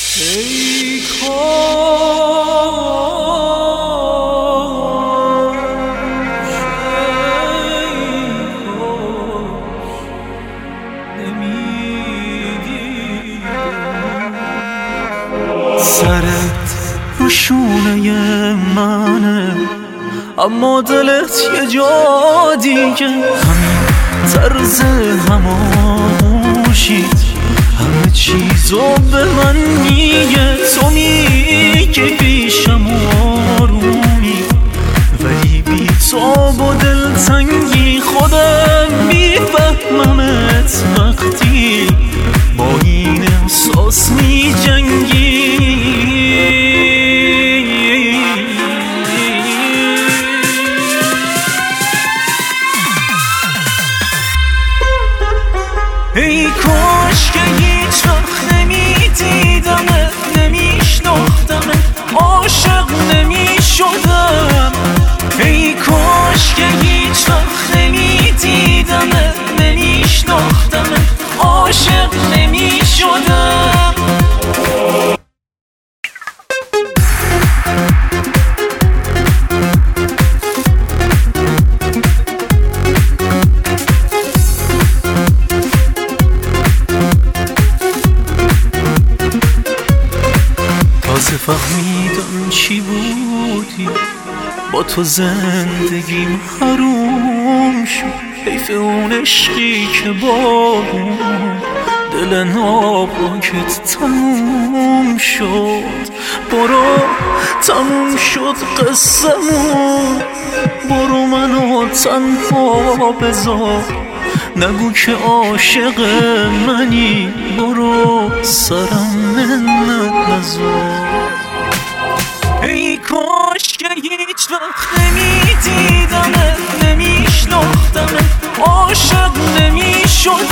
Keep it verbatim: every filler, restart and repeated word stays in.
ای کاش سرت رو شونه منه، اما دلت یه جا دیگه. همین طرز هماغوشید همه چیزو به من میگه. تو میگی پیشم آرومی، ولی بی تاب و دلتنگی خودم میفهممت وقتی با این احساس میجنگی. ای کاش که هیچ وقت نمیدیدمت، نمیشناختمت، عاشق نمیشدم. ای کاش که هیچ وقت نمیدیدمت، نمیشناختمت، عاشق نمیشدم. تازه فهمیدم چی بودی، با تو زندگیم حروم شد. حیف اون عشقی که با دل ناپاکت تموم شد. برو تموم شد قصه‌مون، برو منو تنها بذار، نگو که عاشق منی، برو سرم منت نذار. ای کاش که هیچ وقت نمیدیدمت، نمیشناختمت، عاشق نمیشدم.